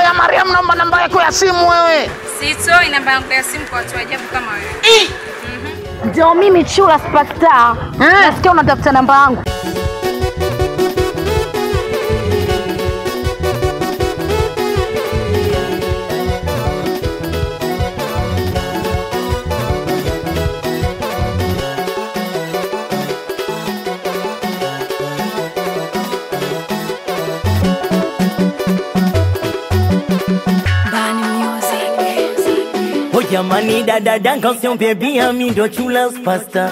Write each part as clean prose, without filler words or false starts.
ya Mariam, naomba namba yako ya simu wewe. Sitoi namba yangu ya simu kwa watu ajabu kama wewe. Ndio mimi Chula Superstar. Nasikia unatafuta namba yangu. Jamani dada danga usiombe bia mi ndo Chula Superstar.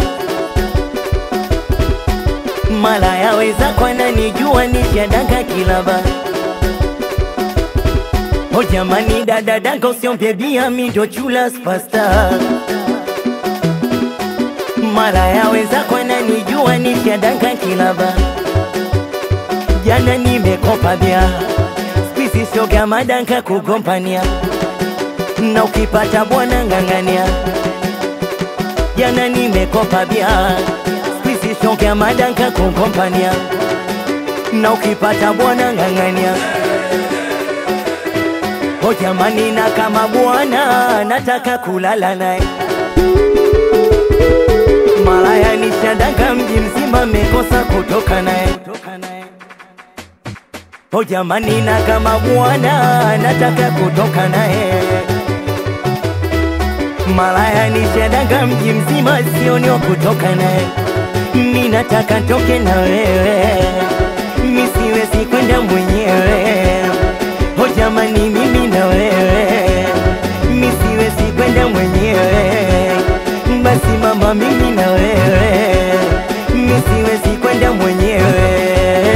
Mala yaweza kwa nanijua nishadanga kilaba. Jamani dada danga usiombe bia mi ndo Chula Superstar. Mala yaweza kwa nanijua nishadanga kilaba. Jana nimekopa bia, spisi shoga madanka kugompania. Na ukipata bwana ngangania. Jana nimekopa bia, spisi shonke madanka kukompania. Na ukipata bwana ngangania. Jamani na kama bwana nataka kulala naye. Malaya nishadanga mji mzima mekosa kutoka naye. Jamani na kama bwana nataka kutoka naye. Malaya nishadanga mji mzima sioni wa kutoka naye. Mimi nataka toke na wewe, mimi siwezi kwenda mwenyewe. Jamani mimi na wewe, mimi siwezi kwenda mwenyewe. Basi mama mimi na wewe, mimi siwezi kwenda mwenyewe.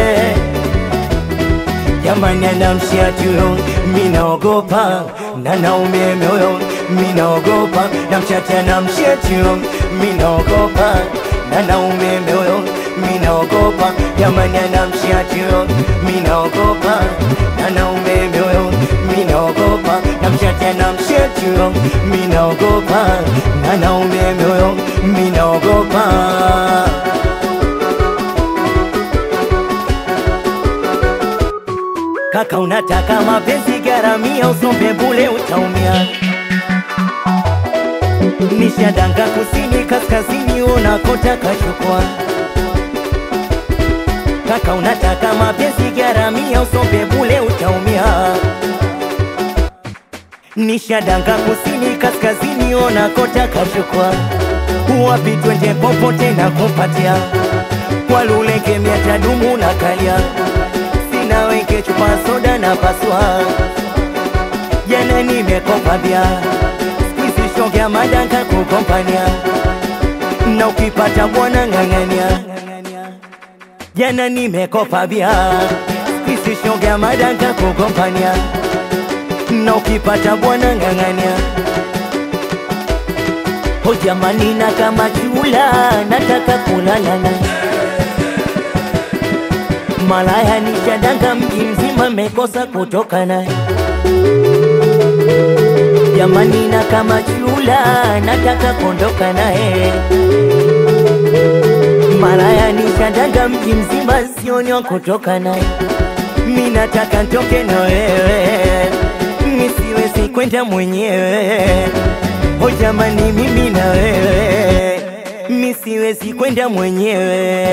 Jamani anamshia tuyo, mimi naogopa na naume moyo. Mimi naogopa na mchacha na mshetio. Mimi naogopa na naume moyo. Mimi naogopa jamani na mshetio. Mimi naogopa na naume moyo. Mimi naogopa na mchacha na mshetio. Mimi naogopa na naume moyo. Mimi naogopa. Kaka unataka mapenzi garamia, usombe bule utaumia. Nishadanga kusini kaskazini unakotaka chukua. Kaka unataka mapenzi garamia, usombe bule utaumia. Nishadanga kusini kaskazini unakotaka chukua. Wapi twende popote na kupatia. Kwa luleke miata dumu na kalia. Sina weke chupa soda na paswa. Jana nimekopa bia, shogea madanka kukompania. Na ukipata bwana ngangania. Jana nimekopa bia, spisi shogea madanka kukompania. Na ukipata bwana ngangania. Jamani na kama Chula nataka kulala na. Malaya nishadanga mji mzima mekosa kutoka naye. Jamani na kama Chula nataka kondoka naye. Malaya nishadanga mji mzima sioni wa kutoka naye. Mimi nataka ntoke na wewe, mimi siwezi kwenda mwenyewe. Jamani mimi na wewe, mimi siwezi kwenda mwenyewe.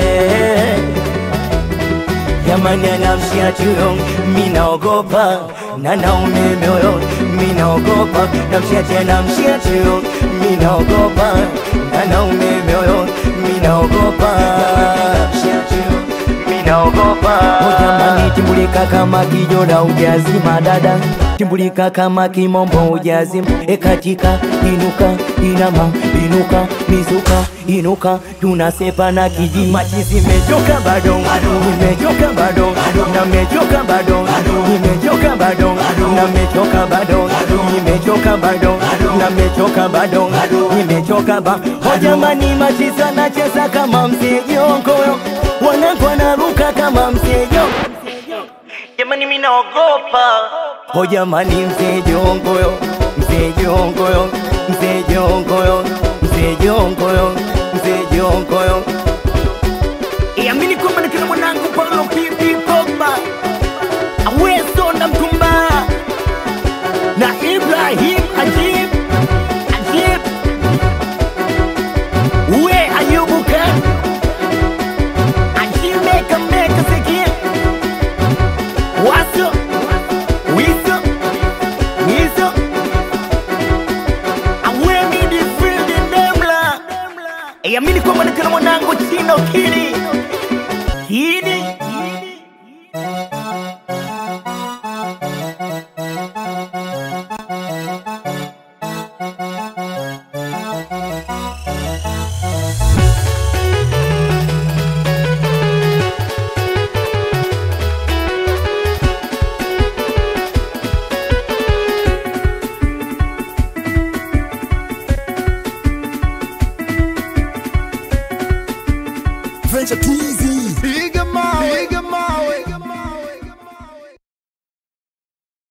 Jamani anamshia tuyo, mimi naogopa na naume moyo. Mimi naogopa na mshia na mshia tuyo. Mimi naogopa na naume moyo. Mimi naogopa mshia tuyo. Mimi naogopa. Jamani timbulika kama kijora ujazima dada. Timbulika kama kimombo ujazima. Katika inuka inama inuka mizuka inuka tunasepa na kijiji. Machizi mechoka bado, nimechoka bado, na mechoka bado, nimechoka bado, na mechoka bado, nimechoka bado, na mechoka bado, nimechoka ba. Jamani machizi anacheza kama msejongo, wanangu wanaruka kama msejo. Jamani mimi naogopa. Jamani msejongo, msejongo, msejongo, msejongo, msejongo.